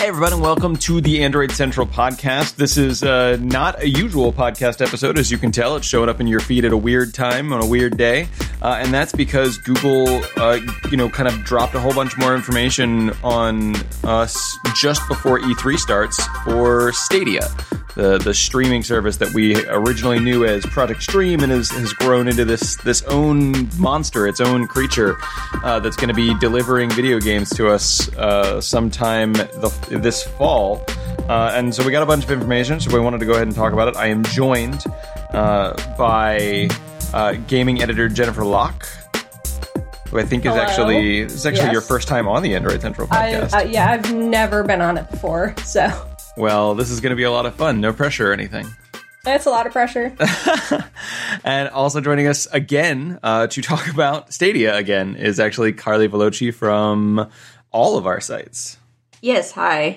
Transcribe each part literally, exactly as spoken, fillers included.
Hey, everybody, and welcome to the Android Central podcast. This is uh, not a usual podcast episode. As you can tell, it's showing up in your feed at a weird time on a weird day. Uh, and that's because Google, uh, you know, kind of dropped a whole bunch more information on us just before E three starts for Stadia, the the streaming service that we originally knew as Project Stream and has, has grown into this this own monster, its own creature uh, that's going to be delivering video games to us uh, sometime the, this fall. Uh, and so we got a bunch of information, so we wanted to go ahead and talk about it. I am joined uh, by uh, gaming editor Jennifer Locke, who I think is Hello. actually is actually Yes. your first time on the Android Central podcast. I, uh, yeah, I've never been on it before, so Well, this is going to be a lot of fun. No pressure or anything. that's a lot of pressure. And also joining us again uh, to talk about Stadia again is actually Carly Veloci from all of our sites. Yes, hi.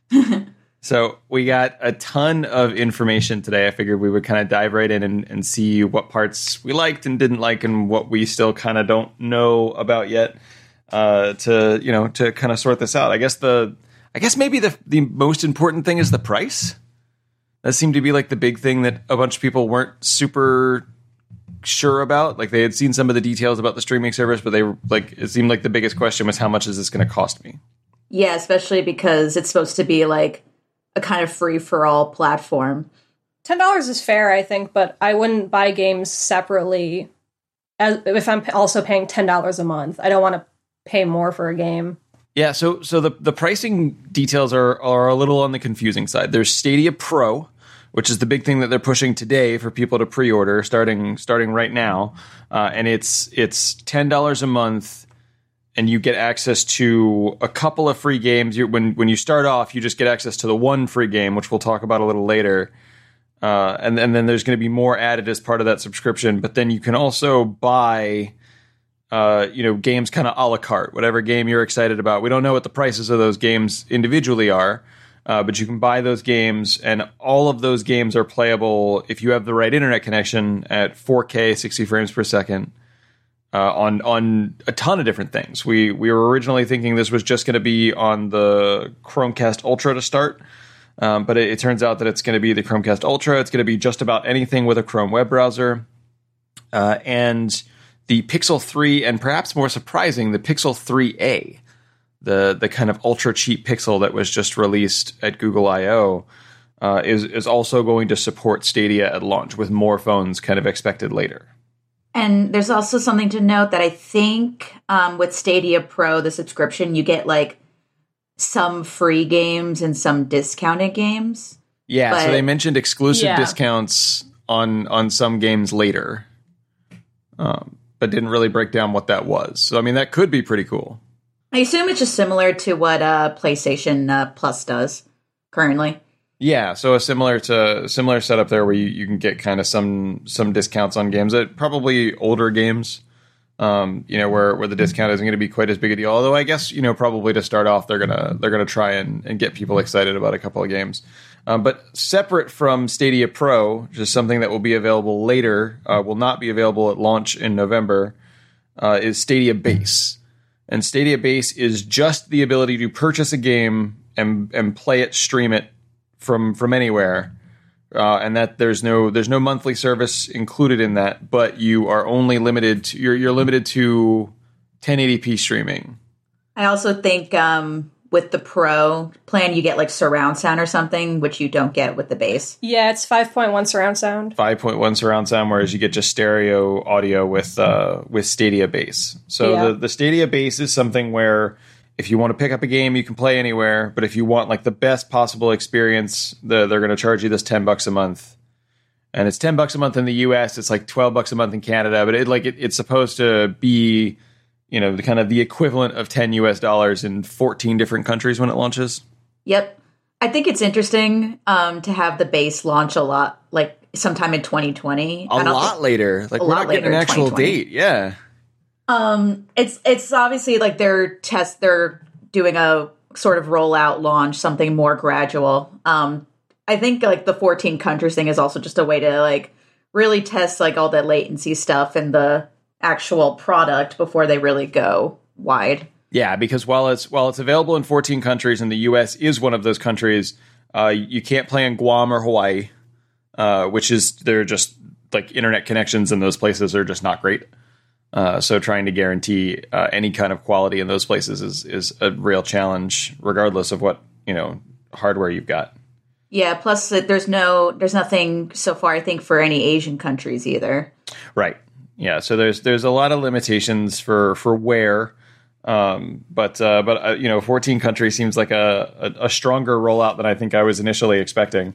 So we got a ton of information today. I figured we would kind of dive right in and, and see what parts we liked and didn't like and what we still kind of don't know about yet uh, to, you know, to kind of sort this out. I guess the, I guess maybe the the most important thing is the price. That seemed to be like the big thing that a bunch of people weren't super sure about. Like they had seen some of the details about the streaming service, but they were like, it seemed like the biggest question was how much is this going to cost me? Yeah, especially because it's supposed to be like a kind of free-for-all platform. ten dollars is fair, I think, but I wouldn't buy games separately as, if I'm also paying ten dollars a month. I don't want to pay more for a game. Yeah, so so the, the pricing details are, are a little on the confusing side. There's Stadia Pro, which is the big thing that they're pushing today for people to pre-order starting starting right now. Uh, and it's it's ten dollars a month, and you get access to a couple of free games. You, when, when you start off, you just get access to the one free game, which we'll talk about a little later. Uh, and, and then there's going to be more added as part of that subscription. But then you can also buy... Uh, you know, games kind of a la carte, whatever game you're excited about. We don't know what the prices of those games individually are, uh, but you can buy those games, and all of those games are playable if you have the right internet connection at four K, sixty frames per second, uh, on on a ton of different things. We we were originally thinking this was just going to be on the Chromecast Ultra to start, um, but it, it turns out that it's going to be the Chromecast Ultra. It's going to be just about anything with a Chrome web browser, uh, and the Pixel three, and perhaps more surprising, the Pixel three A, the the kind of ultra cheap Pixel that was just released at Google I O, uh, is is also going to support Stadia at launch, with more phones kind of expected later. And there's also something to note that I think um, with Stadia Pro, the subscription, you get like some free games and some discounted games. Yeah, but, so they mentioned exclusive Yeah. discounts on on some games later. Um, but didn't really break down what that was. So, I mean, that could be pretty cool. I assume it's just similar to what uh, PlayStation uh, Plus does currently. Yeah, so a similar to similar setup there where you, you can get kind of some some discounts on games, that probably older games, um, you know, where, where the discount isn't going to be quite as big a deal. Although I guess, you know, probably to start off, they're gonna they're gonna try and, and get people excited about a couple of games. Um, but separate from Stadia Pro, which is something that will be available later, uh, will not be available at launch in November, uh, is Stadia Base. And Stadia Base is just the ability to purchase a game and and play it, stream it from from anywhere, uh, and that there's no there's no monthly service included in that, but you are only limited to you're you're limited to ten eighty p streaming. I also think um, with the Pro plan, you get like surround sound or something, which you don't get with the base. Yeah, it's five point one surround sound. five point one surround sound, whereas you get just stereo audio with uh, with Stadia Base. So Yeah. the, the Stadia Base is something where if you want to pick up a game, you can play anywhere. But if you want like the best possible experience, the, they're going to charge you this ten bucks a month. And it's ten bucks a month in the U S. It's like twelve bucks a month in Canada. But it like it, it's supposed to be, you know, the kind of the equivalent of ten U S dollars in fourteen different countries when it launches. Yep. I think it's interesting um, to have the base launch a lot, like sometime in twenty twenty. A I don't lot think- later. Like a we're lot not getting later an in actual twenty twenty. date. Yeah. Um, it's it's obviously like they're test they're doing a sort of rollout launch, something more gradual. Um, I think like the fourteen countries thing is also just a way to like really test like all the latency stuff and the actual product before they really go wide. Yeah, because while it's while it's available in fourteen countries, and the U S is one of those countries, uh, you can't play in Guam or Hawaii, uh, which is they're just like internet connections in those places are just not great. Uh, so trying to guarantee uh, any kind of quality in those places is is a real challenge, regardless of what you know hardware you've got. Yeah. Plus, uh, there's no there's nothing so far, I think, for any Asian countries either. Right. Yeah. So there's there's a lot of limitations for for where. Um, but, uh, but, uh, you know, fourteen countries seems like a, a, a stronger rollout than I think I was initially expecting.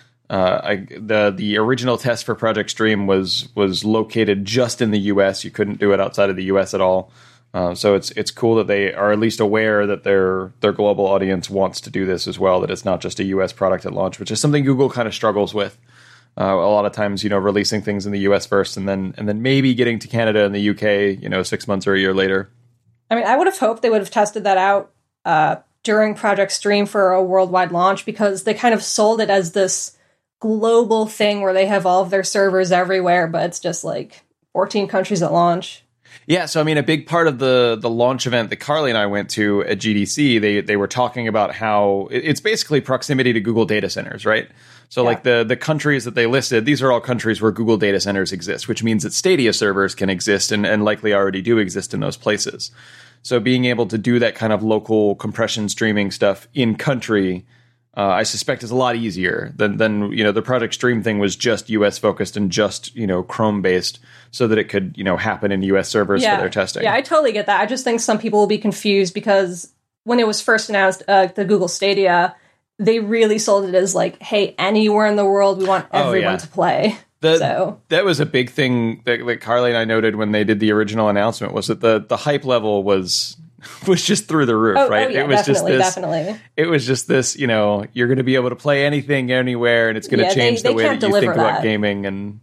Uh, I, the, the original test for Project Stream was, was located just in the U S. You couldn't do it outside of the U S at all. Uh, so it's, it's cool that they are at least aware that their, their global audience wants to do this as well, that it's not just a U S product at launch, which is something Google kind of struggles with. Uh, a lot of times, you know, releasing things in the U S first and then, and then maybe getting to Canada and the U K, you know, six months or a year later. I mean, I would have hoped they would have tested that out uh, during Project Stream for a worldwide launch, because they kind of sold it as this global thing where they have all of their servers everywhere, but it's just like fourteen countries at launch. Yeah, so I mean, a big part of the the launch event that Carly and I went to at G D C, they they were talking about how it's basically proximity to Google data centers, right? So yeah. like the the countries that they listed, these are all countries where Google data centers exist, which means that Stadia servers can exist and, and likely already do exist in those places. So being able to do that kind of local compression streaming stuff in country, uh, I suspect is a lot easier than, than, you know, the Project Stream thing was just U S focused and just, you know, Chrome based so that it could, you know, happen in U S servers yeah. for their testing. Yeah, I totally get that. I just think some people will be confused because when it was first announced, uh, the Google Stadia, they really sold it as like, hey, anywhere in the world, we want everyone oh, yeah. to play. The, so that was a big thing that, that Carly and I noted when they did the original announcement, was that the, the hype level was was just through the roof, oh, right? Oh, yeah, it was definitely, just this, definitely. It was just this, you know, you're going to be able to play anything, anywhere, and it's going to yeah, change they, the they way that you think that. about gaming. And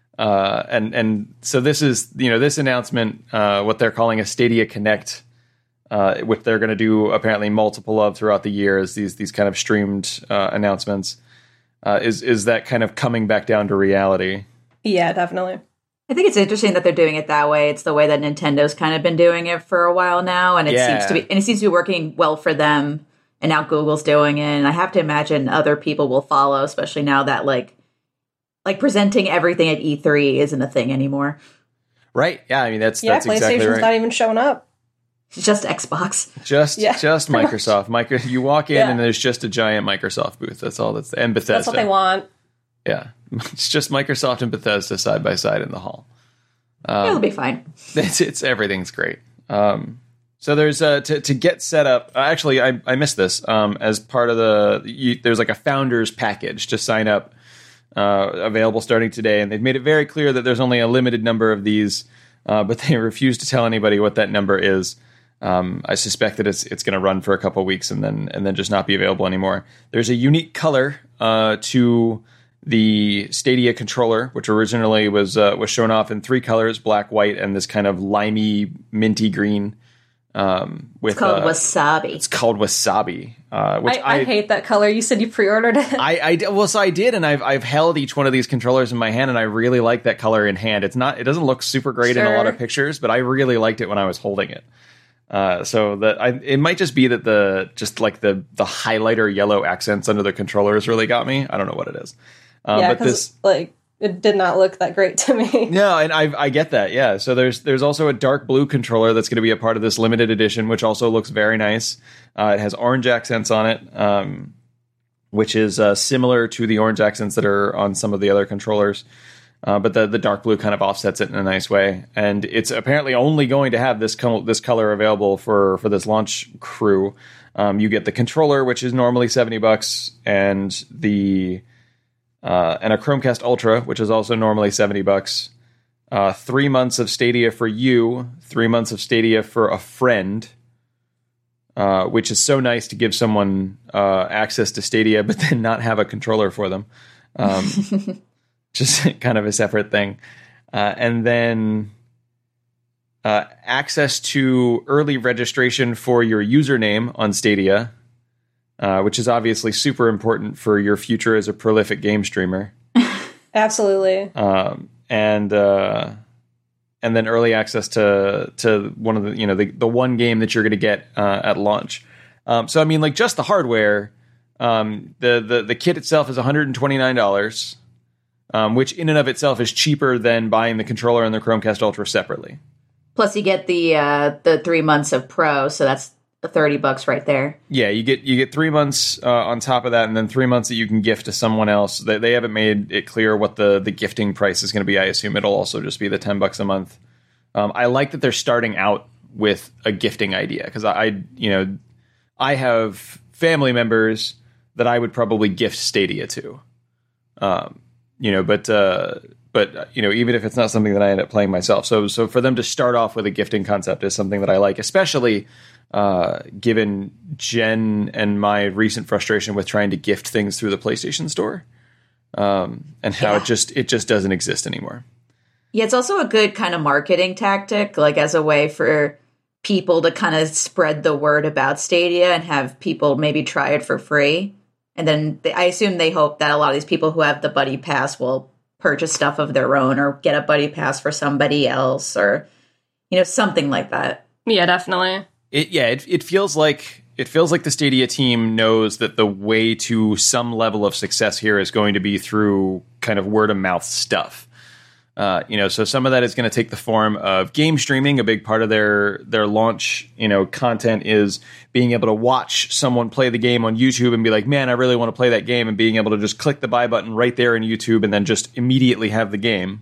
uh, and and so this is, you know, this announcement, uh, what they're calling a Stadia Connect, uh, which they're going to do apparently multiple of throughout the year, as these these kind of streamed uh, announcements, uh, is is that kind of coming back down to reality. Yeah, definitely. I think it's interesting that they're doing it that way. It's the way that Nintendo's kind of been doing it for a while now, and it yeah. seems to be and it seems to be working well for them. And now Google's doing it, and I have to imagine other people will follow, especially now that like like presenting everything at E three isn't a thing anymore. Right? Yeah, I mean that's yeah. that's PlayStation's exactly right. not even showing up. It's just Xbox. Just yeah, just Microsoft. Micro, you walk in yeah. and there's just a giant Microsoft booth. That's all. That's and Bethesda. That's what they want. Yeah, it's just Microsoft and Bethesda side by side in the hall. Um, It'll be fine. It's, it's everything's great. Um, so there's uh, to to get set up. Uh, actually, I I missed this. Um, as part of the you, there's like a founders package to sign up, uh, available starting today, and they've made it very clear that there's only a limited number of these, uh, but they refuse to tell anybody what that number is. Um, I suspect that it's it's going to run for a couple weeks and then and then just not be available anymore. There's a unique color uh, to the Stadia controller, which originally was uh, was shown off in three colors: black, white, and this kind of limey, minty green. Um, with, it's called uh, wasabi. It's called wasabi. Uh, which I, I, I hate that color. You said you pre-ordered it. I, I well, so I did, and I've I've held each one of these controllers in my hand, and I really like that color in hand. It's not, it doesn't look super great sure. in a lot of pictures, but I really liked it when I was holding it. Uh, so that I, it might just be that the just like the the highlighter yellow accents under the controllers really got me. I don't know what it is. Uh, yeah, but this like it did not look that great to me. No, and I I get that. Yeah, so there's there's also a dark blue controller that's going to be a part of this limited edition, which also looks very nice. Uh, it has orange accents on it, um, which is uh, similar to the orange accents that are on some of the other controllers. Uh, but the, the dark blue kind of offsets it in a nice way, and it's apparently only going to have this co- this color available for, for this launch crew. Um, you get the controller, which is normally seventy bucks, and the uh, and a Chromecast Ultra, which is also normally seventy bucks. Uh, three months of Stadia for you, three months of Stadia for a friend, uh, which is so nice to give someone uh, access to Stadia, but then not have a controller for them. Um, Just kind of a separate thing. Uh, and then uh, access to early registration for your username on Stadia, uh, which is obviously super important for your future as a prolific game streamer. Absolutely. Um, and uh, and then early access to to one of the you know the, the one game that you're going to get uh, at launch. Um, so I mean, like just the hardware, um, the the the kit itself is one hundred twenty-nine dollars, um, which in and of itself is cheaper than buying the controller and the Chromecast Ultra separately. Plus, you get the uh, the three months of Pro, so that's thirty bucks right there. Yeah, you get you get three months uh, on top of that, and then three months that you can gift to someone else. They, they haven't made it clear what the, the gifting price is going to be. I assume it'll also just be the ten bucks a month. Um, I like that they're starting out with a gifting idea because I, I, you know, I have family members that I would probably gift Stadia to. Um, you know, but uh, but you know, even if it's not something that I end up playing myself, so so for them to start off with a gifting concept is something that I like, especially. Uh, given Jen and my recent frustration with trying to gift things through the PlayStation Store, um, and how yeah. it just it just doesn't exist anymore. Yeah, it's also a good kind of marketing tactic, like as a way for people to kind of spread the word about Stadia and have people maybe try it for free. And then they, I assume they hope that a lot of these people who have the Buddy Pass will purchase stuff of their own or get a Buddy Pass for somebody else or, you know, something like that. Yeah, definitely. It, yeah, it, it feels like it feels like the Stadia team knows that the way to some level of success here is going to be through kind of word of mouth stuff. Uh, you know, so some of that is going to take the form of game streaming. A big part of their their launch, you know, content is being able to watch someone play the game on YouTube and be like, man, I really want to play that game, and being able to just click the buy button right there in YouTube and then just immediately have the game.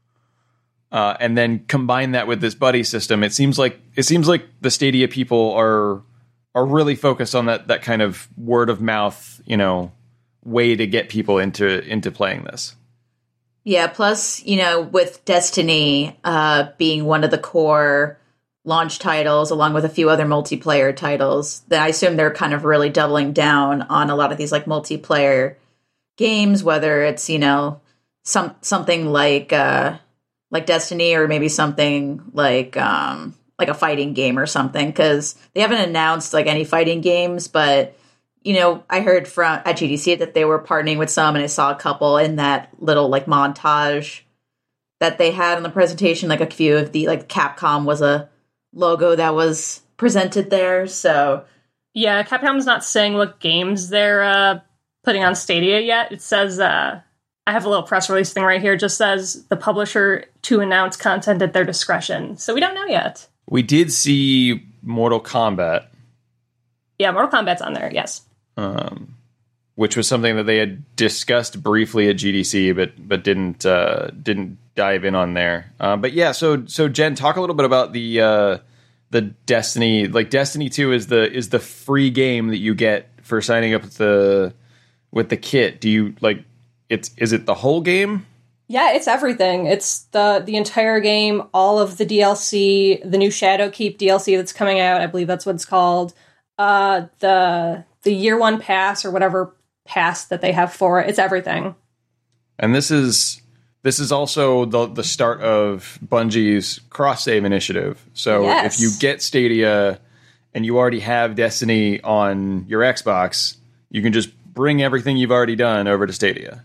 Uh, and then combine that with this buddy system. It seems like it seems like the Stadia people are are really focused on that that kind of word of mouth, you know, way to get people into into playing this. Yeah. Plus, you know, with Destiny uh, being one of the core launch titles, along with a few other multiplayer titles, then I assume they're kind of really doubling down on a lot of these like multiplayer games. Whether it's you know some something like. Uh, like Destiny or maybe something like um, like a fighting game or something, because they haven't announced like any fighting games. But, you know, I heard from at G D C that they were partnering with some, and I saw a couple in that little like montage that they had in the presentation. Like a few of the like Capcom was a logo that was presented there. So yeah, Capcom's not saying what games they're uh, putting on Stadia yet. It says... Uh I have a little press release thing right here. It just says the publisher to announce content at their discretion. So we don't know yet. We did see Mortal Kombat. Yeah, Mortal Kombat's on there, yes. Um, which was something that they had discussed briefly at G D C, but but didn't uh, didn't dive in on there. Uh, but yeah, so so Jen, talk a little bit about the uh, the Destiny. Like Destiny two is the is the free game that you get for signing up with the with the kit. Do you like? It's is it the whole game? Yeah, it's everything. It's the the entire game, all of the D L C, the new Shadowkeep D L C that's coming out. I believe that's what it's called. Uh, the the year one pass or whatever pass that they have for it. It's everything. And this is this is also the the start of Bungie's cross save initiative. So yes. If you get Stadia and you already have Destiny on your Xbox, you can just bring everything you've already done over to Stadia.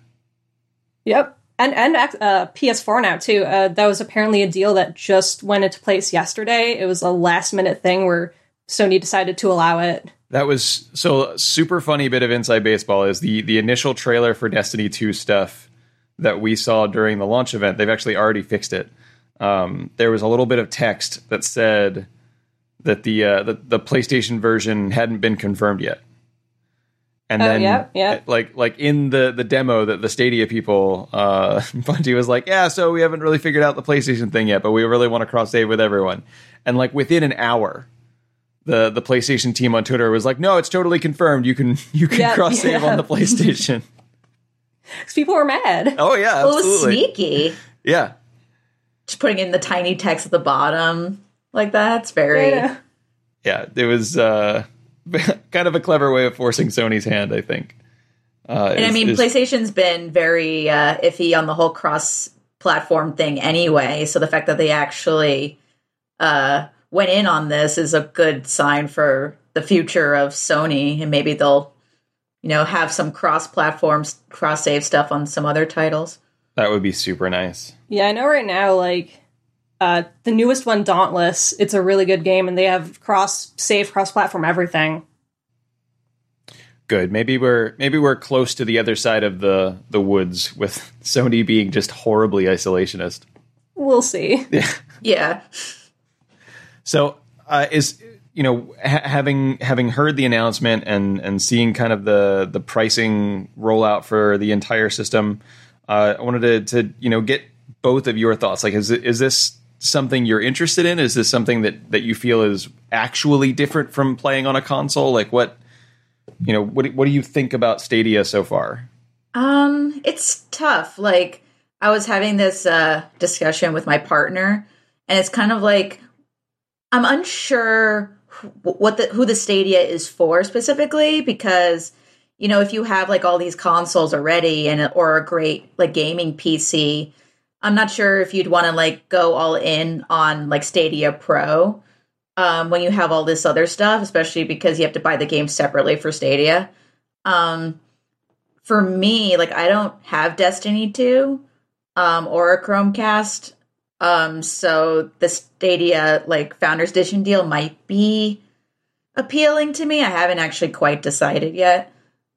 Yep. And and uh, P S four now, too. Uh, that was apparently a deal that just went into place yesterday. It was a last-minute thing where Sony decided to allow it. That was so super funny bit of inside baseball is the the initial trailer for Destiny two stuff that we saw during the launch event. They've actually already fixed it. Um, there was a little bit of text that said that the, uh, the, the PlayStation version hadn't been confirmed yet. And oh, then, yeah, yeah. like, like in the, the demo that the Stadia people, uh, Bungie was like, yeah, so we haven't really figured out the PlayStation thing yet, but we really want to cross save with everyone. And like within an hour, the, the PlayStation team on Twitter was like, no, it's totally confirmed. You can, you can yeah, cross save yeah. on the PlayStation. Because people were mad. Oh yeah, well, absolutely. it was sneaky. Yeah. Just putting in the tiny text at the bottom like that. It's very... Yeah, yeah it was, uh, kind of a clever way of forcing Sony's hand, I think. Uh, and is, I mean, is, PlayStation's been very uh, iffy on the whole cross-platform thing anyway, so the fact that they actually uh, went in on this is a good sign for the future of Sony, and maybe they'll, you know, have some cross-platforms, cross-save stuff on some other titles. That would be super nice. Yeah, I know right now, like, Uh, the newest one, Dauntless, it's a really good game, and they have cross save, cross platform, everything. Good. Maybe we're maybe we're close to the other side of the the woods with Sony being just horribly isolationist. We'll see. Yeah. Yeah. So uh, is you know ha- having having heard the announcement and and seeing kind of the the pricing rollout for the entire system, uh, I wanted to to you know get both of your thoughts. Like, is is this something you're interested in? Is this something that that you feel is actually different from playing on a console? Like, what you know what what do you think about Stadia so far? Um, it's tough. Like, I was having this uh, discussion with my partner, and it's kind of like I'm unsure what the who the Stadia is for specifically, because you know if you have like all these consoles already and or a great like gaming P C, I'm not sure if you'd want to like go all in on like Stadia Pro um, when you have all this other stuff, especially because you have to buy the game separately for Stadia. Um, for me, like I don't have Destiny two um, or a Chromecast. Um, so the Stadia like Founders Edition deal might be appealing to me. I haven't actually quite decided yet.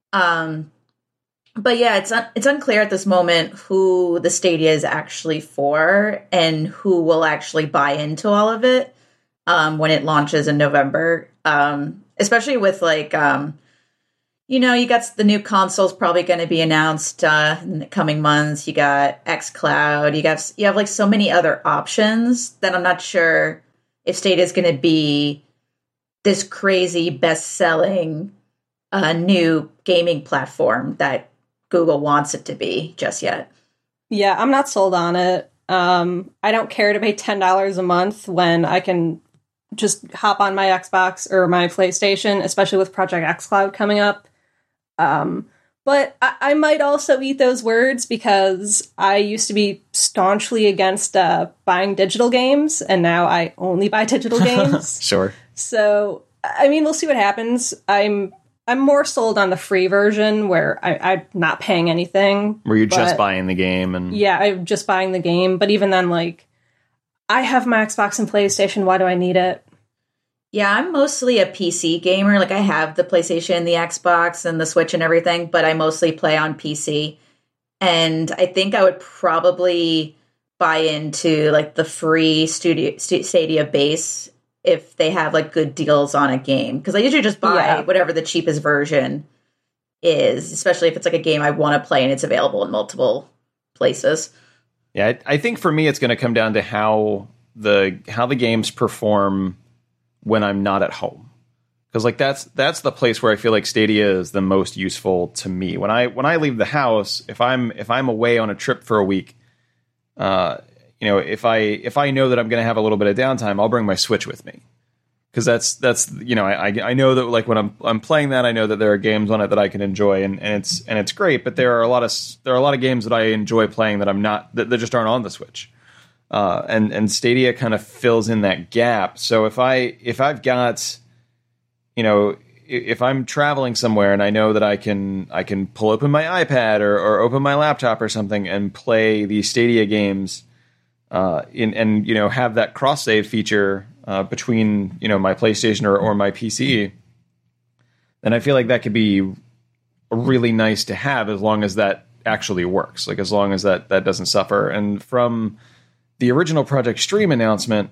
Um, but yeah, it's un- it's unclear at this moment who the Stadia is actually for and who will actually buy into all of it um, when it launches in November. Um, especially with like, um, you know, you got the new consoles probably going to be announced uh, in the coming months. You got xCloud. You got you have like so many other options that I'm not sure if Stadia is going to be this crazy best-selling uh, new gaming platform that Google wants it to be just yet. Yeah, I'm not sold on it. Um, I don't care to pay ten dollars a month when I can just hop on my Xbox or my PlayStation, especially with Project xCloud coming up. Um, but I, I might also eat those words because I used to be staunchly against uh, buying digital games, and now I only buy digital games. Sure. So, I mean, we'll see what happens. I'm I'm more sold on the free version where I, I'm not paying anything. Where you're but, just buying the game and yeah, I'm just buying the game. But even then, like, I have my Xbox and PlayStation. Why do I need it? Yeah, I'm mostly a P C gamer. Like I have the PlayStation, the Xbox, and the Switch and everything, but I mostly play on P C. And I think I would probably buy into like the free studio Stadia base if they have like good deals on a game. Because I usually just buy yeah. whatever the cheapest version is, especially if it's like a game I want to play and it's available in multiple places. Yeah, I, I think for me it's going to come down to how the how the games perform when I'm not at home, because like that's that's the place where I feel like Stadia is the most useful to me. When I when I leave the house, if I'm if I'm away on a trip for a week, uh, you know, if I if I know that I'm going to have a little bit of downtime, I'll bring my Switch with me, because that's that's you know I I know that like when I'm I'm playing that, I know that there are games on it that I can enjoy, and, and it's and it's great. But there are a lot of there are a lot of games that I enjoy playing that I'm not that, that just aren't on the Switch. Uh, and and Stadia kind of fills in that gap. So if I if I've got, you know, if I'm traveling somewhere and I know that I can I can pull open my iPad or, or open my laptop or something and play these Stadia games, uh, in and you know have that cross save feature uh, between you know my PlayStation or, or my P C, then I feel like that could be really nice to have as long as that actually works. Like as long as that that doesn't suffer. And from the original Project Stream announcement,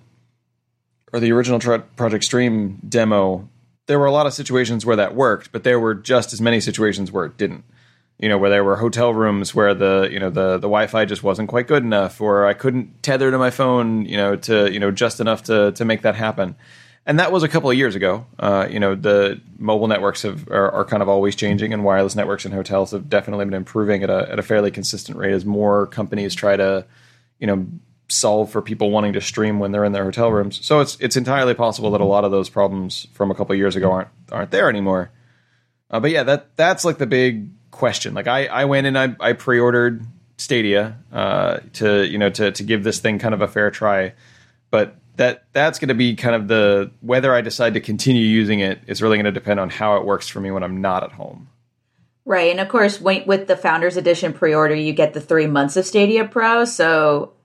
or the original tra- Project Stream demo, there were a lot of situations where that worked, but there were just as many situations where it didn't. You know, where there were hotel rooms where the you know the the Wi-Fi just wasn't quite good enough, or I couldn't tether to my phone, you know, to you know just enough to to make that happen. And that was a couple of years ago. Uh, you know, the mobile networks have are, are kind of always changing, and wireless networks in hotels have definitely been improving at a at a fairly consistent rate as more companies try to, you know, solve for people wanting to stream when they're in their hotel rooms. So it's it's entirely possible that a lot of those problems from a couple of years ago aren't aren't there anymore. Uh, but yeah, that that's like the big question. Like I, I went and I, I pre-ordered Stadia uh, to you know to to give this thing kind of a fair try, but that that's going to be kind of the whether I decide to continue using it is really going to depend on how it works for me when I'm not at home. Right. And of course, when, with the Founders Edition pre-order, you get the three months of Stadia Pro. So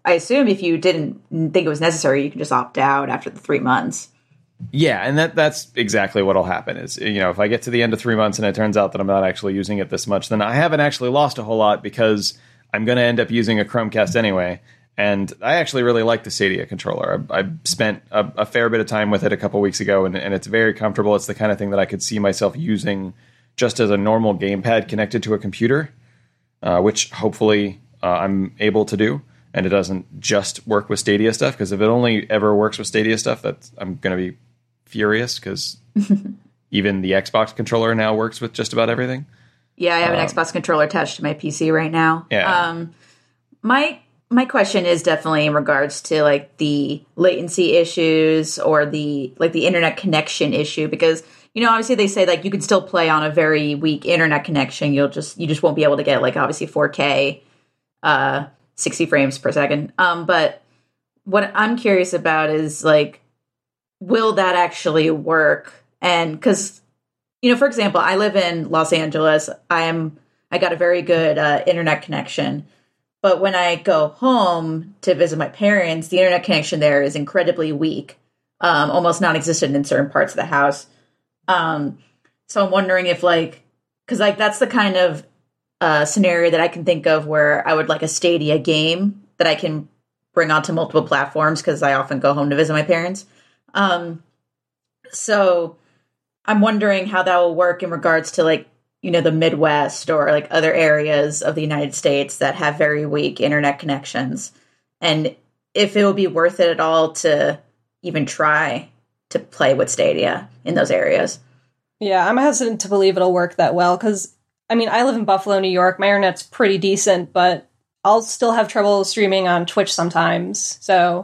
I assume if you didn't think it was necessary, you can just opt out after the three months. Yeah, and that that's exactly what'll happen is, you know, if I get to the end of three months and it turns out that I'm not actually using it this much, then I haven't actually lost a whole lot because I'm going to end up using a Chromecast anyway. And I actually really like the Stadia controller. I, I spent a, a fair bit of time with it a couple weeks ago, and, and it's very comfortable. It's the kind of thing that I could see myself using just as a normal gamepad connected to a computer, uh, which hopefully uh, I'm able to do. And it doesn't just work with Stadia stuff, because if it only ever works with Stadia stuff, that's I'm going to be furious, because even the Xbox controller now works with just about everything. Yeah, I have an um, Xbox controller attached to my P C right now. Yeah. Um, my my question is definitely in regards to like the latency issues or the like the internet connection issue, because you know obviously they say like you can still play on a very weak internet connection. You'll just you just won't be able to get like obviously four K, uh, sixty frames per second. Um, but what I'm curious about is like, will that actually work? And because, you know, for example, I live in Los Angeles. I am, I got a very good uh, internet connection. But when I go home to visit my parents, the internet connection there is incredibly weak, um, almost non-existent in certain parts of the house. Um, so I'm wondering if like, because like that's the kind of uh, scenario that I can think of where I would like a Stadia game that I can bring onto multiple platforms, because I often go home to visit my parents. Um, so I'm wondering how that will work in regards to like, you know, the Midwest or like other areas of the United States that have very weak internet connections, and if it will be worth it at all to even try to play with Stadia in those areas. Yeah, I'm hesitant to believe it'll work that well, because, I mean, I live in Buffalo, New York. My internet's pretty decent, but I'll still have trouble streaming on Twitch sometimes, so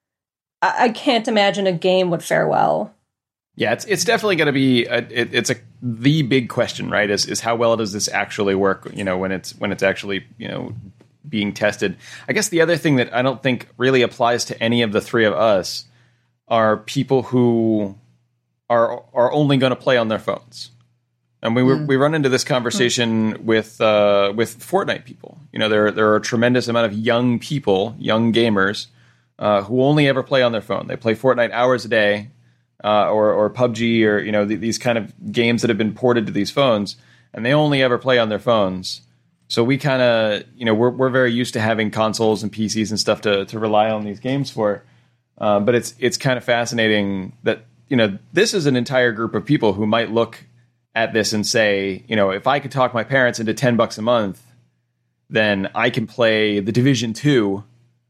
I can't imagine a game would fare well. Yeah, it's it's definitely going to be a, it, it's a the big question, right? Is is how well does this actually work? You know, when it's when it's actually you know being tested. I guess the other thing that I don't think really applies to any of the three of us are people who are are only going to play on their phones. And we mm. we run into this conversation mm. with uh, with Fortnite people. You know, there there are a tremendous amount of young people, young gamers, Uh, who only ever play on their phone. They play Fortnite hours a day, uh, or or P U B G, or you know th- these kind of games that have been ported to these phones, and they only ever play on their phones. So we kind of you know we're we're very used to having consoles and P Cs and stuff to to rely on these games for. Uh, but it's it's kind of fascinating that you know this is an entire group of people who might look at this and say, you know, if I could talk my parents into ten bucks a month, then I can play The Division two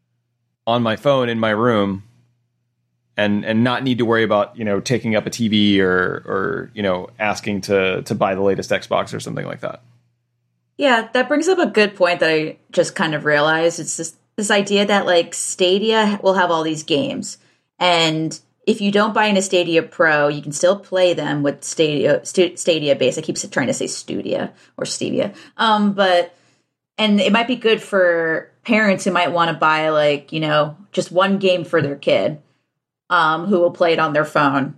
on my phone in my room and and not need to worry about, you know, taking up a T V or or, you know, asking to to buy the latest Xbox or something like that. Yeah, that brings up a good point that I just kind of realized. It's this this idea that like Stadia will have all these games, and if you don't buy in a Stadia Pro, you can still play them with Stadia St- Stadia base. I keep trying to say Studia or Stevia. Um, but and it might be good for parents who might want to buy like, you know, just one game for their kid, um, who will play it on their phone.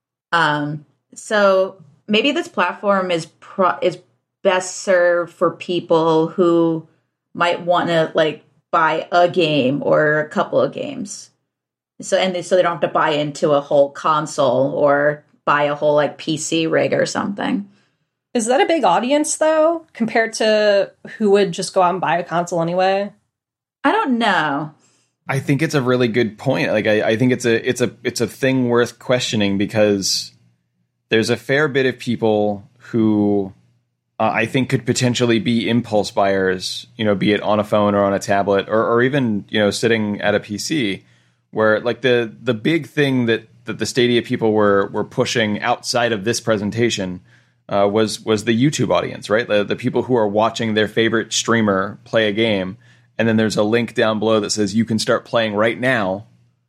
Um, so maybe this platform is pro- is best served for people who might want to like buy a game or a couple of games. So and they, so they don't have to buy into a whole console or buy a whole like P C rig or something. Is that a big audience though, compared to who would just go out and buy a console anyway? I don't know. I think it's a really good point. Like I, I think it's a it's a it's a thing worth questioning, because there's a fair bit of people who uh, I think could potentially be impulse buyers, you know, be it on a phone or on a tablet or, or even, you know, sitting at a P C, where like the the big thing that, that the Stadia people were were pushing outside of this presentation uh, was was the YouTube audience, right? The the people who are watching their favorite streamer play a game, and then there's a link down below that says you can start playing right now.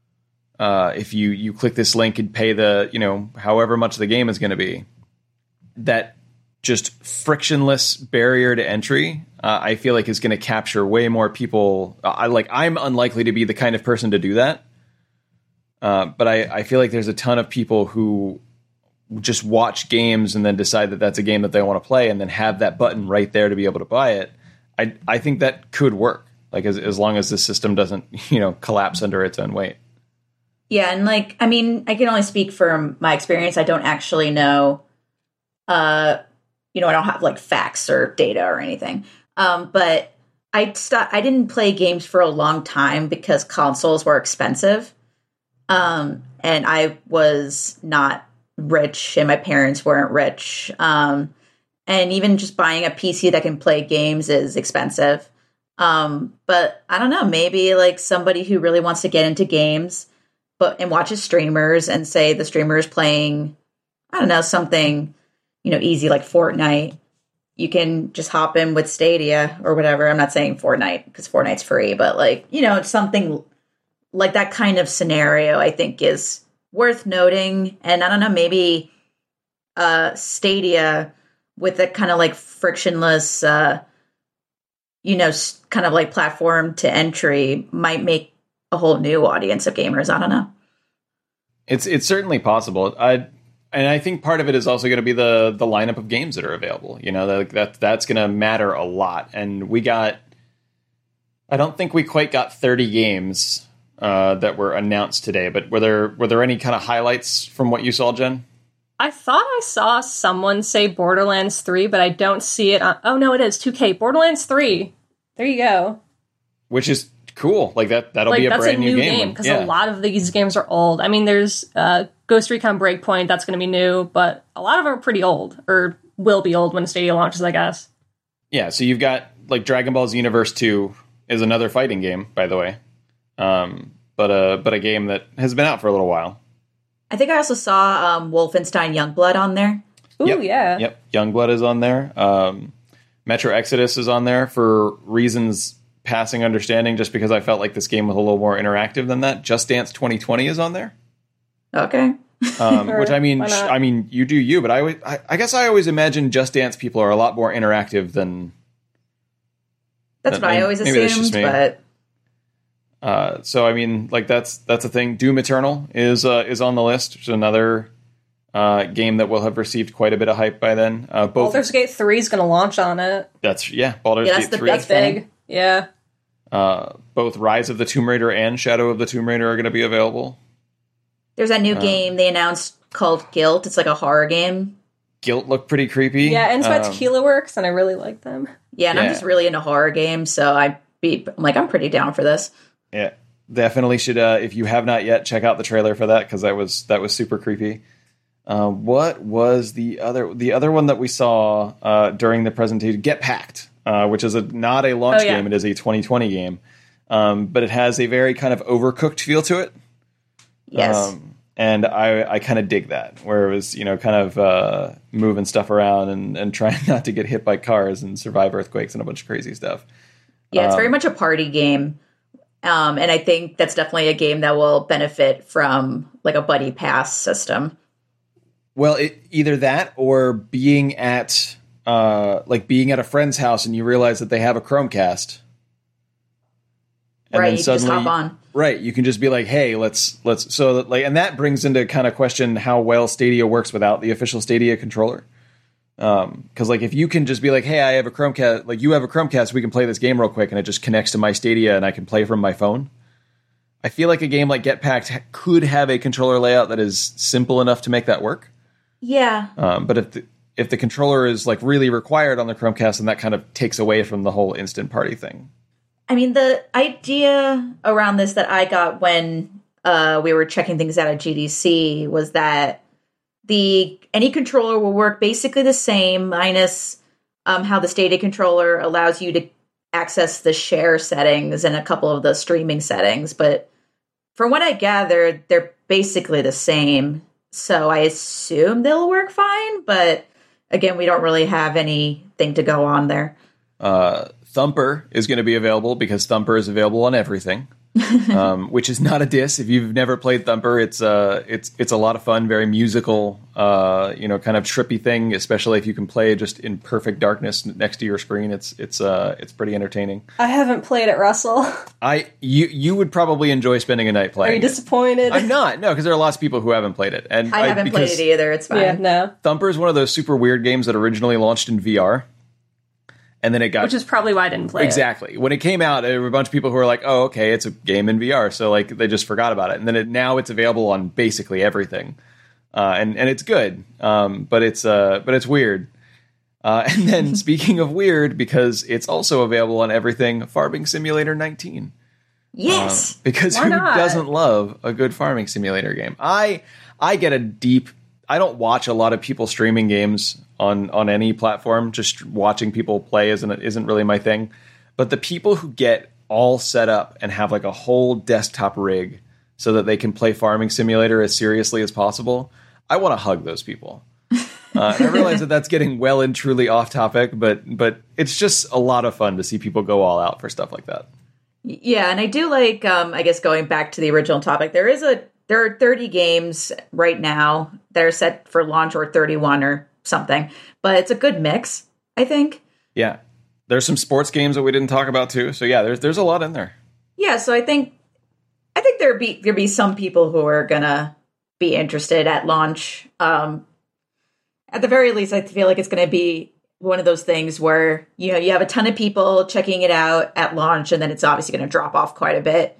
Uh, if you you click this link and pay the, you know, however much the game is going to be. That just frictionless barrier to entry, uh, I feel like is going to capture way more people. I like I'm unlikely to be the kind of person to do that. Uh, but I, I feel like there's a ton of people who just watch games and then decide that that's a game that they want to play and then have that button right there to be able to buy it. I I think that could work. Like as as long as the system doesn't, you know, collapse under its own weight. Yeah, and like, I mean, I can only speak from my experience. I don't actually know, uh, you know, I don't have like facts or data or anything. Um, but I st- I didn't play games for a long time because consoles were expensive. Um, and I was not rich and my parents weren't rich. Um, and even just buying a P C that can play games is expensive. Um, but I don't know, maybe like somebody who really wants to get into games but and watches streamers and say the streamer is playing, I don't know, something, you know, easy like Fortnite. You can just hop in with Stadia or whatever. I'm not saying Fortnite because Fortnite's free, but like, you know, it's something like that kind of scenario I think is worth noting. And I don't know, maybe uh, Stadia with a kind of like frictionless, uh, you know, kind of like platform to entry might make a whole new audience of gamers. I don't know. It's it's certainly possible. I and I think part of it is also going to be the the lineup of games that are available. You know, that, that that's going to matter a lot. And we got, I don't think we quite got thirty games uh, that were announced today. But were there were there any kind of highlights from what you saw, Jen? I thought I saw someone say Borderlands three, but I don't see it on... Oh, no, it is. two K. Borderlands three. There you go. Which is cool. Like, that, that'll like, be a brand a new, new game. Because yeah. a lot of these games are old. I mean, there's uh, Ghost Recon Breakpoint. That's going to be new. But a lot of them are pretty old. Or will be old when Stadia launches, I guess. Yeah, so you've got, like, Dragon Ball Xenoverse two is another fighting game, by the way. Um, but, uh, but a game that has been out for a little while. I think I also saw um, Wolfenstein Youngblood on there. Ooh, yep. yeah. Yep. Youngblood is on there. Um, Metro Exodus is on there for reasons passing understanding, just because I felt like this game was a little more interactive than that. Just Dance twenty twenty is on there. Okay. Um, Sure, which I mean, why sh- not? I mean, you do you, but I, always, I, I guess I always imagine Just Dance people are a lot more interactive than. That's than- what I always maybe that's just assumed, me. but Uh, so I mean, like that's that's a thing. Doom Eternal is uh, is on the list. Which is another uh, game that will have received quite a bit of hype by then. Uh, both Baldur's Gate three is going to launch on it. that's yeah, Baldur's Yeah, that's Gate the- three. That's thing. big. Yeah. Uh, both Rise of the Tomb Raider and Shadow of the Tomb Raider are going to be available. there's that new Uh, game they announced called Guilt. It's like a horror game. Guilt looked pretty creepy. Yeah, and it's by Um, Tequila Works, and I really like them. Yeah, and I'm Yeah. just really into horror games, so I be I'm like I'm pretty down for this. Yeah, definitely should. Uh, if you have not yet, check out the trailer for that because that was that was super creepy. Uh, what was the other the other one that we saw uh, during the presentation? Get Packed, uh, which is a not a launch Oh, yeah. game; it is a twenty twenty game, um, but it has a very kind of overcooked feel to it. Yes. Um, and I, I kind of dig that, where it was, you know, kind of uh, moving stuff around and, and trying not to get hit by cars and survive earthquakes and a bunch of crazy stuff. Yeah, it's very Um, much a party game. Um, and I think that's definitely a game that will benefit from like a buddy pass system. Well, it, either that or being at uh, like being at a friend's house and you realize that they have a Chromecast. And right, then you can just suddenly- hop on. Right, you can just be like, "Hey, let's let's." So that, like, and that brings into kind of question how well Stadia works without the official Stadia controller. Um, because like if you can just be like, "Hey, I have a Chromecast," like you have a Chromecast, we can play this game real quick, and it just connects to my Stadia, and I can play from my phone. I feel like a game like Get Packed ha- could have a controller layout that is simple enough to make that work. Yeah. Um, but if the, if the controller is like really required on the Chromecast, then that kind of takes away from the whole instant party thing. I mean, the idea around this that I got when uh, we were checking things out at G D C was that the any controller will work basically the same, minus um, how the Stadia controller allows you to access the share settings and a couple of the streaming settings. But from what I gathered, they're basically the same. So I assume they'll work fine. But again, we don't really have anything to go on there. Uh, Thumper is going to be available because Thumper is available on everything, um, which is not a diss. If you've never played Thumper, it's uh, it's it's a lot of fun, very musical, uh, you know, kind of trippy thing. Especially if you can play just in perfect darkness next to your screen, it's it's uh, it's pretty entertaining. I haven't played it, Russell. I you you would probably enjoy spending a night Are playing. you it. disappointed? I'm not, no, because there are lots of people who haven't played it, and I haven't played because it either. It's fine. Yeah, no. Thumper is one of those super weird games that originally launched in V R. And then it got... Which is probably why I didn't play exactly. it. Exactly. When it came out, there were a bunch of people who were like, oh, okay, it's a game in V R. So like they just forgot about it. And then it, now it's available on basically everything. Uh, and, and it's good. Um, but it's uh, but it's weird. Uh, and then speaking of weird, because it's also available on everything, Farming Simulator nineteen. Yes. Um, because Why who not? doesn't love a good farming simulator game? I I get a deep... I don't watch a lot of people streaming games on, on any platform. Just watching people play isn't isn't really my thing. But the people who get all set up and have like a whole desktop rig so that they can play Farming Simulator as seriously as possible, I want to hug those people. Uh, and I realize that that's getting well and truly off topic, but but it's just a lot of fun to see people go all out for stuff like that. Yeah, and I do like, um, I guess going back to the original topic, there is a there are thirty games right now that are set for launch, or thirty-one or something, but it's a good mix, I think. Yeah, there's some sports games that we didn't talk about too. So yeah, there's there's a lot in there. Yeah, so I think I think there be there be some people who are gonna be interested at launch. Um, at the very least, I feel like it's going to be one of those things where, you know, you have a ton of people checking it out at launch, and then it's obviously going to drop off quite a bit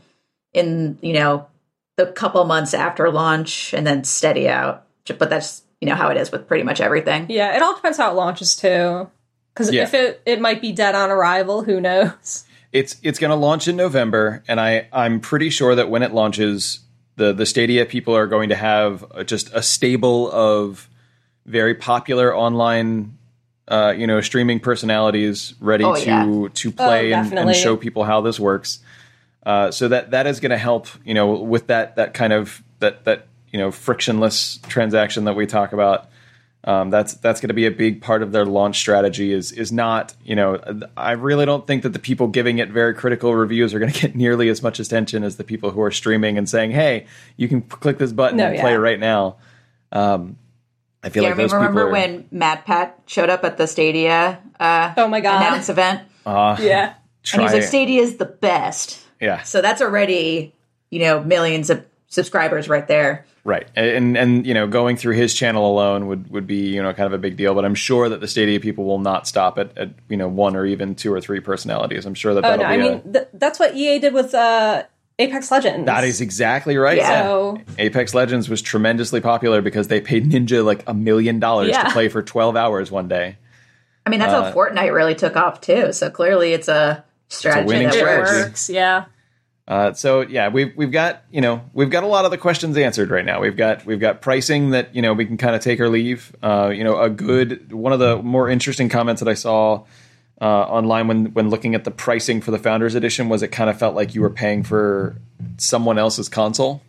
in, you know, the couple months after launch, and then steady out. But that's, you know, how it is with pretty much everything. Yeah, it all depends how it launches too. Because Yeah. if it it might be dead on arrival, who knows? It's it's going to launch in November, and I I'm pretty sure that when it launches, the the Stadia people are going to have just a stable of very popular online, uh, you know, streaming personalities ready Oh, to yeah. to play Oh, and, and definitely. show people how this works. Uh, so that that is going to help, you know, with that that kind of that that you know frictionless transaction that we talk about. Um, that's that's going to be a big part of their launch strategy. Is is not, you know, I really don't think that the people giving it very critical reviews are going to get nearly as much attention as the people who are streaming and saying, "Hey, you can click this button No, and yeah. play right now." Um, I feel Yeah, like I those remember people are, when Matt Pat showed up at the Stadia uh, Oh my god! announce event, uh, Yeah, and try he's like, it. "Stadia is the best." Yeah, So that's already, you know, millions of subscribers right there. right. And and you know, going through his channel alone would would be, you know, kind of a big deal. But I'm sure that the Stadia people will not stop at, at you know one or even two or three personalities. I'm sure that oh that'll no, be I a, mean th- that's what E A did with uh, Apex Legends. that is exactly right. Yeah. So Apex Legends was tremendously popular because they paid Ninja like a million dollars to Yeah. play for twelve hours one day. I mean, that's Uh, how Fortnite really took off too. So clearly, it's a strategy winning that it strategy. works. works. Yeah. Uh, so yeah, we've we've got you know we've got a lot of the questions answered right now. We've got we've got pricing that you know we can kind of take or leave. Uh, you know, a good one of the more interesting comments that I saw uh, online when when looking at the pricing for the Founders Edition was it kind of felt like you were paying for someone else's console.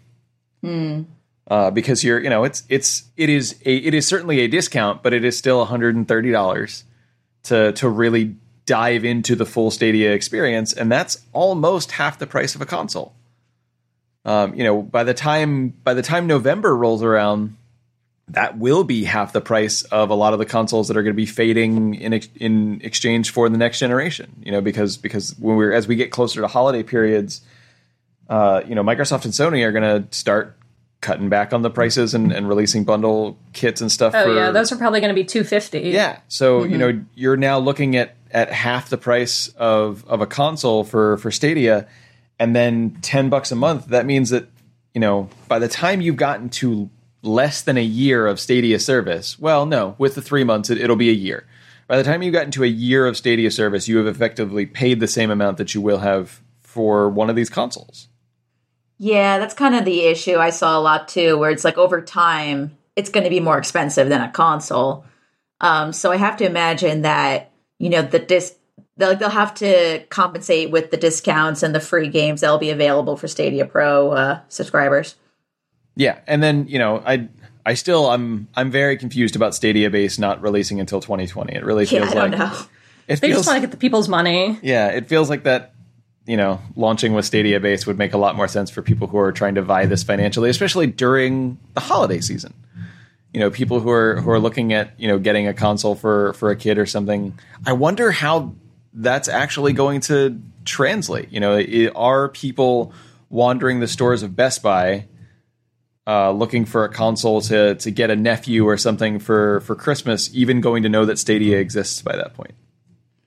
Uh, because you're, you know, it's it's it is a it is certainly a discount, but it is still one hundred thirty dollars to to really dive into the full Stadia experience, and that's almost half the price of a console. Um, you know, by the time by the time November rolls around, that will be half the price of a lot of the consoles that are going to be fading in ex- in exchange for the next generation. You know, because because when we're as we get closer to holiday periods, uh, you know, Microsoft and Sony are going to start cutting back on the prices and, and releasing bundle kits and stuff. Oh for, yeah, those are probably going to be two fifty. yeah. So, you know, you're now looking at, at half the price of, of a console for, for Stadia, and then ten bucks a month. That means that, you know, by the time you've gotten to less than a year of Stadia service, well, no, with the three months, it, it'll be a year. By the time you've gotten to a year of Stadia service, you have effectively paid the same amount that you will have for one of these consoles. Yeah, that's kind of the issue I saw a lot too, where it's like over time, it's going to be more expensive than a console. Um, so I have to imagine that, you know, the disc, they'll, they'll have to compensate with the discounts and the free games that'll be available for Stadia Pro uh, subscribers. Yeah, and then, you know, I I still I'm I'm very confused about Stadia Base not releasing until twenty twenty. It really Yeah, feels I don't like know. it They feels just want to get the people's money. yeah, it feels like that, you know, launching with Stadia Base would make a lot more sense for people who are trying to vie this financially, especially during the holiday season. You know, people who are who are looking at, you know, getting a console for for a kid or something. I wonder how that's actually going to translate. You know, it, are people wandering the stores of Best Buy uh, looking for a console to to get a nephew or something for for Christmas, even going to know that Stadia exists by that point?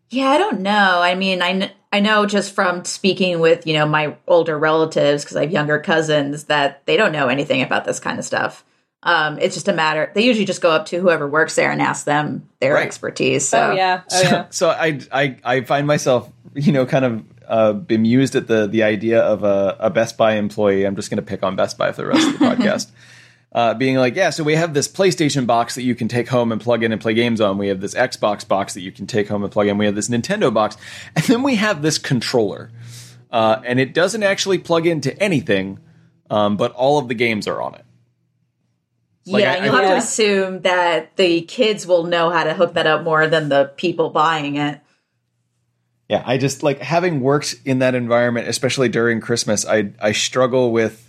Yeah, I don't know. I mean, I, kn- I know just from speaking with, you know, my older relatives, because I have younger cousins, that they don't know anything about this kind of stuff. Um, it's just a matter. They usually just go up to whoever works there and ask them their Right. expertise. So. Oh yeah, oh so, yeah. so I, I I find myself, you know, kind of uh, bemused at the the idea of a, a Best Buy employee. I'm just going to pick on Best Buy for the rest of the podcast. Uh, being like, yeah, so we have this PlayStation box that you can take home and plug in and play games on. We have this Xbox box that you can take home and plug in. We have this Nintendo box. And then we have this controller. Uh, and it doesn't actually plug into anything, um, but all of the games are on it. Like, yeah, I- and you'll I have feel to like- assume that the kids will know how to hook that up more than the people buying it. Yeah, I just like having worked in that environment, especially during Christmas, I I struggle with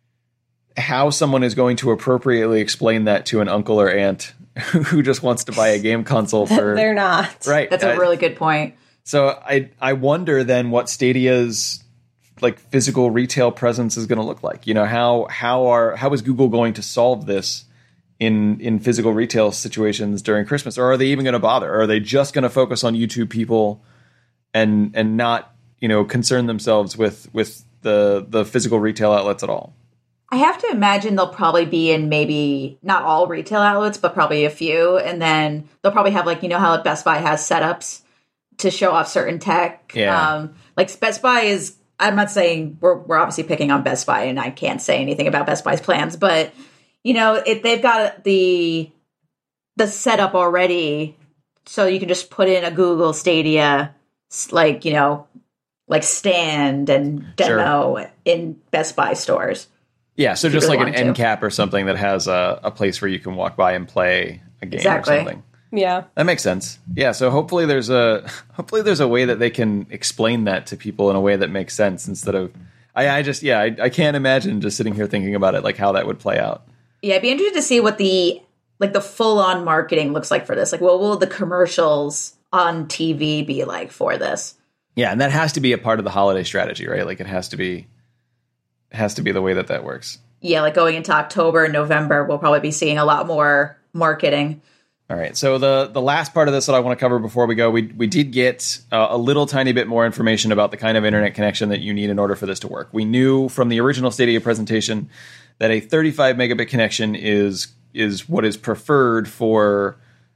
how someone is going to appropriately explain that to an uncle or aunt who just wants to buy a game console for They're not. right. That's a uh, really good point. So I I wonder then what Stadia's like physical retail presence is going to look like. You know, how how are how is Google going to solve this in in physical retail situations during Christmas, or are they even going to bother? Or are they just going to focus on YouTube people and and not, you know, concern themselves with with the the physical retail outlets at all? I have to imagine they'll probably be in maybe not all retail outlets, but probably a few. And then they'll probably have, like, you know how Best Buy has setups to show off certain tech. Yeah. Um, like Best Buy is, I'm not saying we're, we're obviously picking on Best Buy and I can't say anything about Best Buy's plans, but you know, if they've got the, the setup already, so you can just put in a Google Stadia, like, you know, like stand and demo Sure. in Best Buy stores. Yeah, so If you just really like an want end to. cap or something that has a, a place where you can walk by and play a game Exactly. or something. Yeah. That makes sense. Yeah, so hopefully there's a hopefully there's a way that they can explain that to people in a way that makes sense instead of I, I just yeah, I, I can't imagine just sitting here thinking about it, like how that would play out. Yeah, I'd be interested to see what the like the full on marketing looks like for this. Like, what will the commercials on T V be like for this? Yeah, and that has to be a part of the holiday strategy, right? Like it has to be it has to be the way that that works. Yeah, like going into October and November, we'll probably be seeing a lot more marketing. All right. So the the last part of this that I want to cover before we go, we we did get uh, a little tiny bit more information about the kind of internet connection that you need in order for this to work. We knew from the original Stadia presentation that a thirty-five megabit connection is is what is preferred for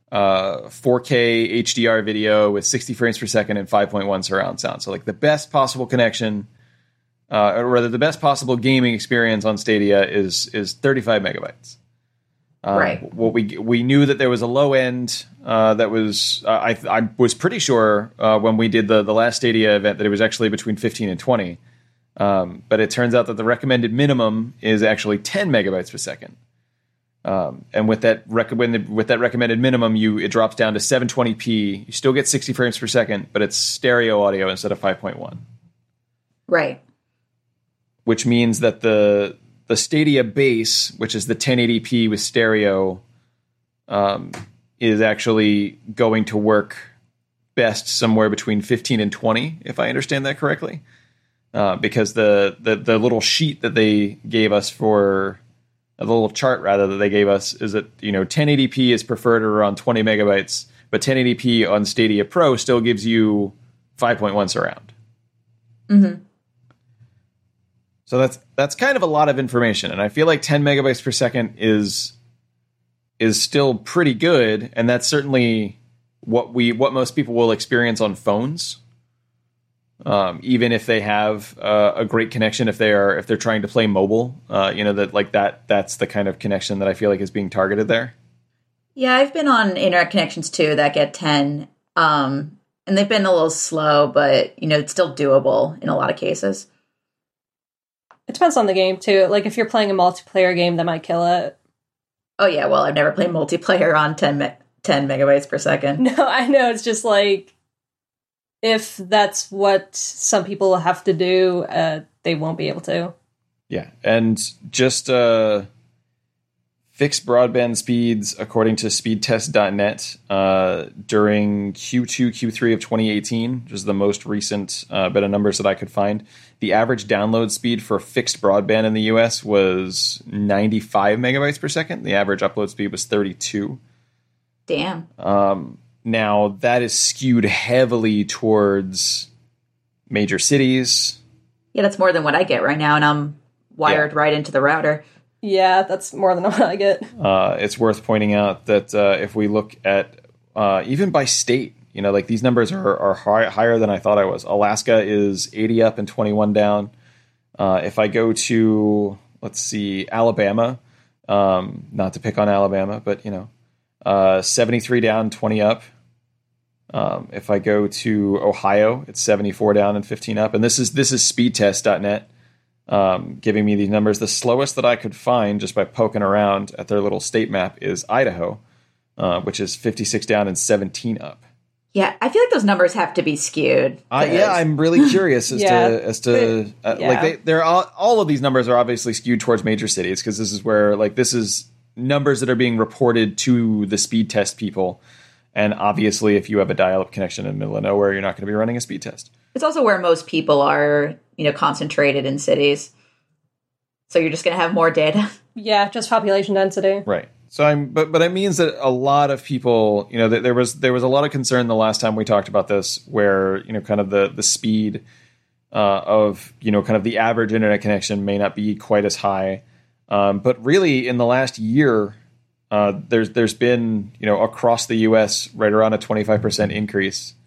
uh, four K H D R video with sixty frames per second and five point one surround sound. So like the best possible connection, uh, or rather the best possible gaming experience on Stadia is is thirty-five megabytes. Um, Right. What we we knew that there was a low end uh, that was uh, I I was pretty sure uh, when we did the the last Stadia event that it was actually between fifteen and twenty, um, but it turns out that the recommended minimum is actually ten megabytes per second. Um, and with that recommended with that recommended minimum, you it drops down to seven twenty p. You still get sixty frames per second, but it's stereo audio instead of five point one, Right. which means that the the Stadia base, which is the ten eighty p with stereo, um, is actually going to work best somewhere between fifteen and twenty, if I understand that correctly. Uh, because the, the the little sheet that they gave us for a little chart rather that they gave us is that, you know, ten eighty p is preferred at around twenty megabytes, but ten eighty p on Stadia Pro still gives you five point one surround. Mm-hmm. So that's that's kind of a lot of information, and I feel like ten megabytes per second is is still pretty good, and that's certainly what we what most people will experience on phones. Um, even if they have uh, a great connection, if they are if they're trying to play mobile, uh, you know that like that that's the kind of connection that I feel like is being targeted there. Yeah, I've been on internet connections too that get ten, um, and they've been a little slow, but you know it's still doable in a lot of cases. It depends on the game too. Like if you're playing a multiplayer game, that might kill it. Oh yeah, well I've never played multiplayer on ten, me- ten megabytes per second. No, I know. It's just like if that's what some people have to do, uh, they won't be able to. Yeah, and just uh, fixed broadband speeds, according to speedtest dot net, uh, during Q two, Q three of twenty eighteen, which is the most recent uh, bit of numbers that I could find. The average download speed for fixed broadband in the U S was ninety-five megabytes per second. The average upload speed was thirty-two. Damn. Um, now that is skewed heavily towards major cities. Yeah, that's more than what I get right now, and I'm wired Yeah. right into the router. Yeah, that's more than what I get. Uh, it's worth pointing out that uh, if we look at uh, even by state, you know, like these numbers are, are high, higher than I thought I was. Alaska is eighty up and twenty-one down. Uh, if I go to, let's see, Alabama, um, not to pick on Alabama, but, you know, uh, seventy-three down, twenty up. Um, if I go to Ohio, it's seventy-four down and fifteen up. And this is this is speedtest dot net um, giving me these numbers. The slowest that I could find just by poking around at their little state map is Idaho, uh, which is fifty-six down and seventeen up. Yeah, I feel like those numbers have to be skewed. Uh, yeah, I'm really curious as Yeah. to as to uh, Yeah. like they they're all, all of these numbers are obviously skewed towards major cities because this is where like this is numbers that are being reported to the speed test people. And obviously, if you have a dial-up connection in the middle of nowhere, you're not going to be running a speed test. It's also where most people are, you know, concentrated in cities. So you're just going to have more data. Yeah, just population density. Right. So I'm, but but it means that a lot of people, you know, that there was there was a lot of concern the last time we talked about this, where you know, kind of the the speed uh, of you know, kind of the average internet connection may not be quite as high, um, but really in the last year. Uh, there's there's been you know across the U S right around a twenty-five percent increase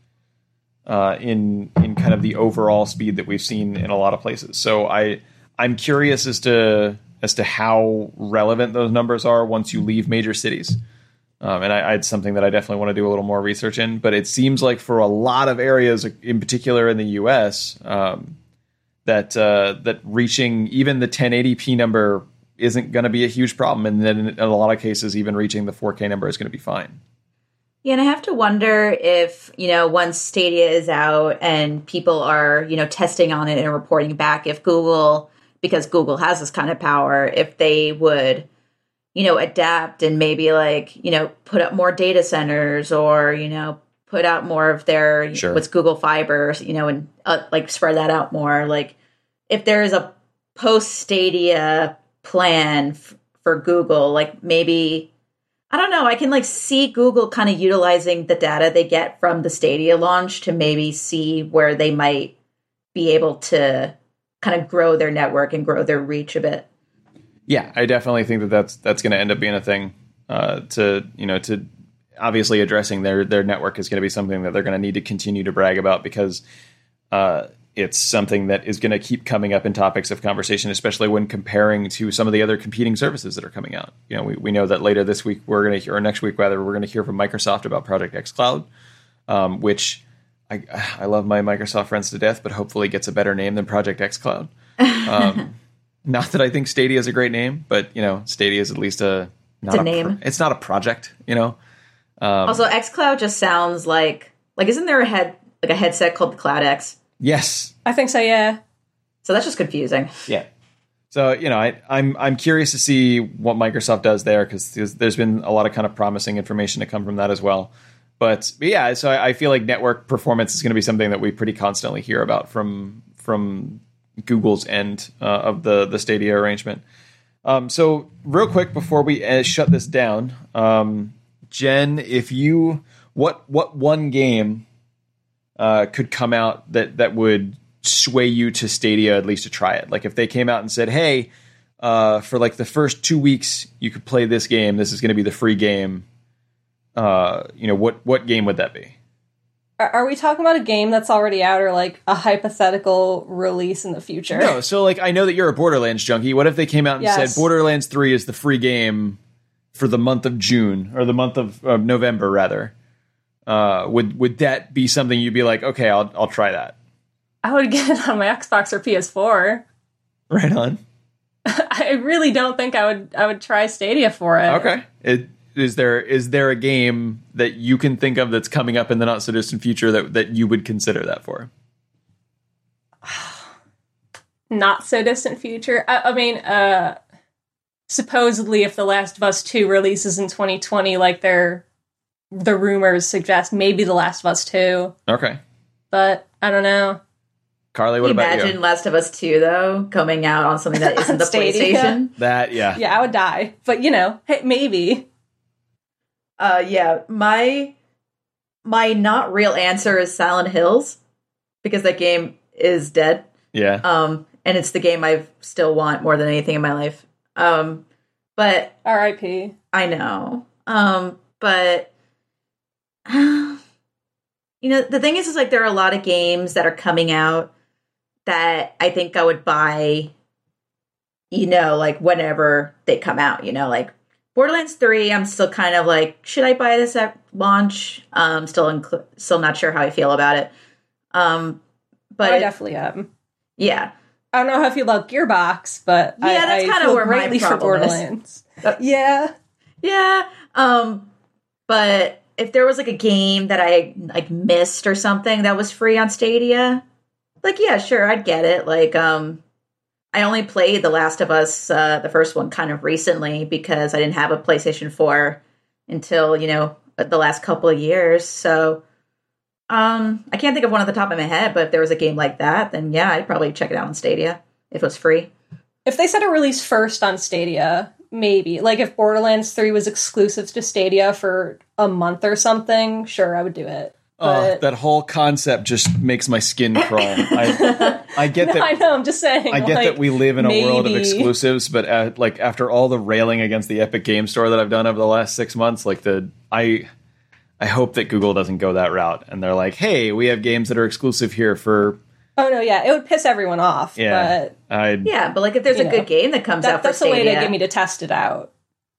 uh, in in kind of the overall speed that we've seen in a lot of places. So I I'm curious as to as to how relevant those numbers are once you leave major cities. Um, and I, I it's something that I definitely want to do a little more research in. But it seems like for a lot of areas, in particular in the U S, um, that uh, that reaching even the ten eighty p number isn't going to be a huge problem. And then in a lot of cases, even reaching the four K number is going to be fine. Yeah, and I have to wonder if, you know, once Stadia is out and people are, you know, testing on it and reporting back, if Google, because Google has this kind of power, if they would, you know, adapt and maybe like, you know, put up more data centers or, you know, put out more of their, Sure. what's Google Fiber, you know, and uh, like spread that out more. Like if there is a post Stadia plan f- for Google, like maybe, I don't know, I can like see Google kind of utilizing the data they get from the Stadia launch to maybe see where they might be able to kind of grow their network and grow their reach a bit. Yeah, I definitely think that that's that's going to end up being a thing. Uh, to you know, to obviously addressing their their network is going to be something that they're going to need to continue to brag about because uh, it's something that is going to keep coming up in topics of conversation, especially when comparing to some of the other competing services that are coming out. You know, we, we know that later this week we're going to hear, or next week rather, we're going to hear from Microsoft about Project xCloud, um, which I I love my Microsoft friends to death, but hopefully gets a better name than Project xCloud. Um, not that I think Stadia is a great name, but you know, Stadia is at least a not It's a a name. Pro- it's not a project, you know. Um, Also, xCloud just sounds like, like, isn't there a head, like a headset called the Cloud X? yes, I think so, yeah. So that's just confusing. yeah. So you know, I, I'm I'm curious to see what Microsoft does there because there's, there's been a lot of kind of promising information to come from that as well. But, but yeah, so I, I feel like network performance is going to be something that we pretty constantly hear about from from Google's end uh, of the the Stadia arrangement. Um, so real quick before we uh, shut this down, um, Jen, if you what what one game uh, could come out that that would sway you to Stadia at least to try it? Like if they came out and said, "Hey, uh, for like the first two weeks, you could play this game. This is going to be the free game." Uh, you know, what what game would that be? Are, are we talking about a game that's already out or like a hypothetical release in the future? No, so like I know that you're a Borderlands junkie. What if they came out and Yes. said Borderlands three is the free game for the month of June or the month of uh, November rather? Uh, would would that be something you'd be like, okay, I'll I'll try that? I would get it on my Xbox or P S four. Right on. I really don't think I would I would try Stadia for it. Okay. It, is there is there a game that you can think of that's coming up in the not so distant future that that you would consider that for? Not so distant future. I, I mean, uh, supposedly if The Last of Us two releases in twenty twenty, like they're the rumors suggest, maybe The Last of Us two. Okay. But I don't know. Carly, what Can you about imagine you? Last of Us two, though, coming out on something that isn't the Stadia? PlayStation? That yeah. Yeah, I would die. But you know, hey, maybe. Uh, yeah, my my not real answer is Silent Hills, because that game is dead. Yeah. Um, and it's the game I still want more than anything in my life. Um, but R I P I know. Um, but you know, the thing is, is like there are a lot of games that are coming out that I think I would buy, you know, like whenever they come out, you know, like Borderlands three, I'm still kind of like, should I buy this at launch? Um, still, inc- still not sure how I feel about it. Um, but I it, definitely am. Yeah. I don't know how I feel about Gearbox, but yeah, I, that's I kind feel of where greatly my for problem Borderlands. is. Uh, yeah. Yeah. Um, but if there was like a game that I like missed or something that was free on Stadia, like, yeah, sure, I'd get it. Like, um, I only played The Last of Us, uh, the first one, kind of recently because I didn't have a PlayStation four until, you know, the last couple of years. So, um, I can't think of one at the top of my head, but if there was a game like that, then yeah, I'd probably check it out on Stadia if it was free. If they said a release first on Stadia, maybe. Like if Borderlands three was exclusive to Stadia for a month or something, sure, I would do it. Oh, But that whole concept just makes my skin crawl. I, I get no, that. I know. I'm just saying. I get like, that we live in a world of maybe. exclusives, but uh like after all the railing against the Epic Game Store that I've done over the last six months, like the I, I hope that Google doesn't go that route and they're like, hey, we have games that are exclusive here for. Oh no, yeah, it would piss everyone off. Yeah, but I Yeah, but like if there's You a know, good game that comes that, out for that's a Stadia, way to get me to test it out.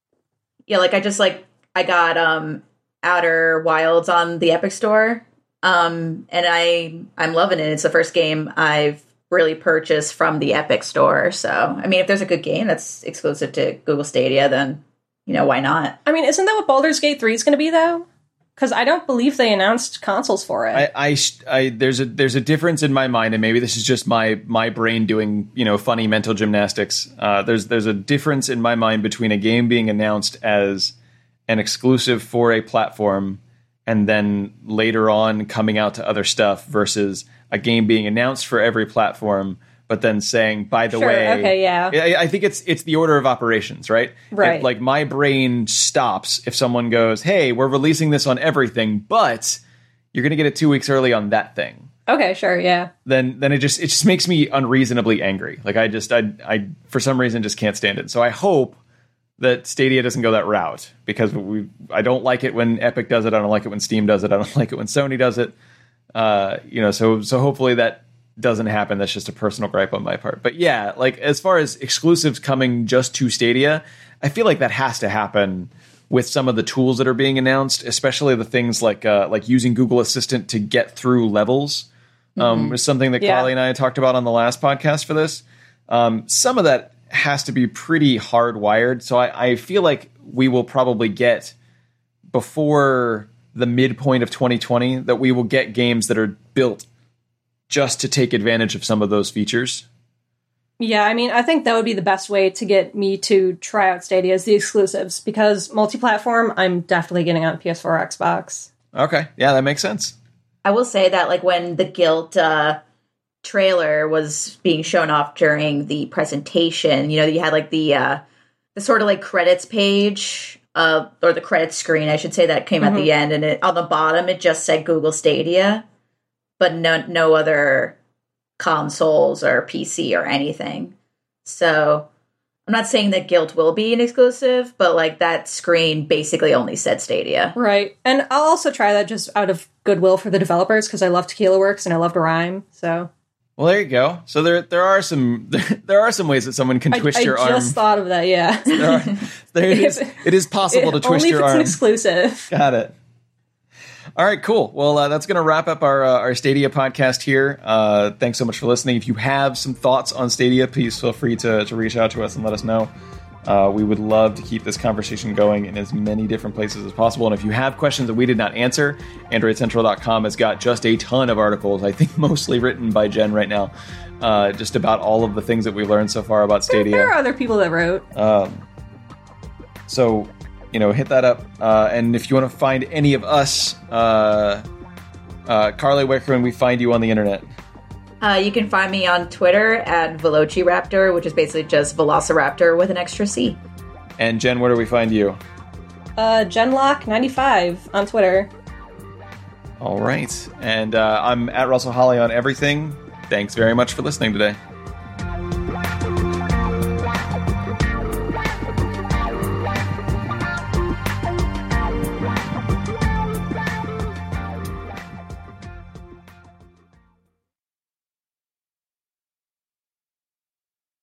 yeah, like I just like I got um Outer Wilds on the Epic Store, um, and I I'm loving it. It's the first game I've really purchased from the Epic Store. So I mean, if there's a good game that's exclusive to Google Stadia, then you know why not? I mean, isn't that what Baldur's Gate three is going to be though? Because I don't believe they announced consoles for it. I, I, I, there's a there's a difference in my mind, and maybe this is just my my brain doing you know funny mental gymnastics. Uh, there's there's a difference in my mind between a game being announced as an exclusive for a platform and then later on coming out to other stuff versus a game being announced for every platform, but then saying, by the Sure, way, okay, yeah. I, I think it's it's the order of operations, right? Right. If, like my brain stops if someone goes, hey, we're releasing this on everything, but you're going to get it two weeks early on that thing. Okay, sure, yeah. Then then it just it just makes me unreasonably angry. Like I just I I for some reason just can't stand it. So I hope that Stadia doesn't go that route because we I don't like it when Epic does it. I don't like it when Steam does it. I don't like it when Sony does it. Uh, you know, so so hopefully that doesn't happen. That's just a personal gripe on my part. But yeah, like as far as exclusives coming just to Stadia, I feel like that has to happen with some of the tools that are being announced, especially the things like uh, like using Google Assistant to get through levels. Um, mm-hmm. is something that Yeah. Carly and I talked about on the last podcast for this. Um, some of that has to be pretty hardwired. So I, I feel like we will probably get before the midpoint of twenty twenty that we will get games that are built just to take advantage of some of those features. Yeah, I mean, I think that would be the best way to get me to try out Stadia is the exclusives, because multi-platform, I'm definitely getting on P S four or Xbox. Okay, yeah, that makes sense. I will say that like when the Guilt uh, trailer was being shown off during the presentation, you know, you had like the uh, the sort of like credits page uh, or the credits screen, I should say, that came Mm-hmm. at the end, and it, on the bottom it just said Google Stadia, but no no other consoles or P C or anything. So I'm not saying that Guilt will be an exclusive, but like that screen basically only said Stadia. Right. And I'll also try that just out of goodwill for the developers, because I love Tequila Works and I love Rhyme. So Well, there you go. So there there are some there are some ways that someone can I, twist I your just arm. thought of that, yeah. There are, there it is. It is possible to twist Only your if it's arm. an exclusive. Got it. All right, cool. Well, uh, that's going to wrap up our uh, our Stadia podcast here. Uh, thanks so much for listening. If you have some thoughts on Stadia, please feel free to, to reach out to us and let us know. Uh, we would love to keep this conversation going in as many different places as possible. And if you have questions that we did not answer, Android Central dot com has got just a ton of articles, I think mostly written by Jen right now, uh, just about all of the things that we've learned so far about Stadia. There are other people that wrote. Um, so, you know, hit that up. Uh, and if you want to find any of us, uh, uh, Carly, where can we find you on the internet? Uh, you can find me on Twitter at Velociraptor, which is basically just Velociraptor with an extra C. And Jen, where do we find you? Uh, Genlock ninety-five on Twitter. All right. And uh, I'm at Russell Holly on everything. Thanks very much for listening today.